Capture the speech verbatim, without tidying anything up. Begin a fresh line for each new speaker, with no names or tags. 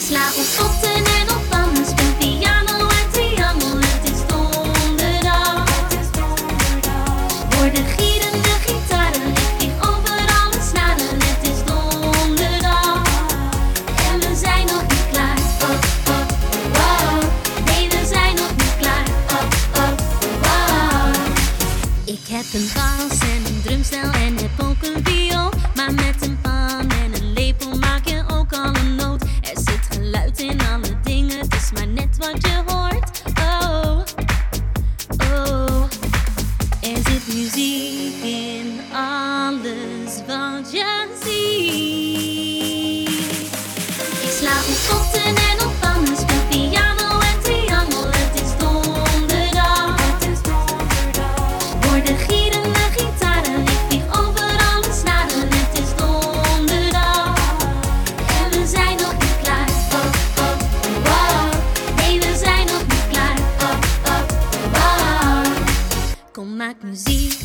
Sla op potten en op pannen, speel piano en triangel. Het is donderdag. Hoor de gierende gitaren, ik vlieg over alle snaren. Het is donderdag en we zijn nog niet klaar. Oh, oh, wow. Nee, we zijn nog niet klaar. Oh, oh, wow. Ik heb een bas en een drumstel en heb ook een viool. Maar met een pan en een lepel maak je ook al een noot. Er zit geluid in alle dingen, het is maar net wat je hoort. Oh, oh. Er zit muziek in alles wat je ziet. Ik sla op potten en op pannen, speel piano en triangel. Het is donderdag. Hoor de gierende gitaren, ik vlieg over alle snaren. Het is donderdag en we zijn nog niet klaar. Oh, oh, wow. Nee, we zijn nog niet klaar. Oh, oh, wow. Kom, maak muziek.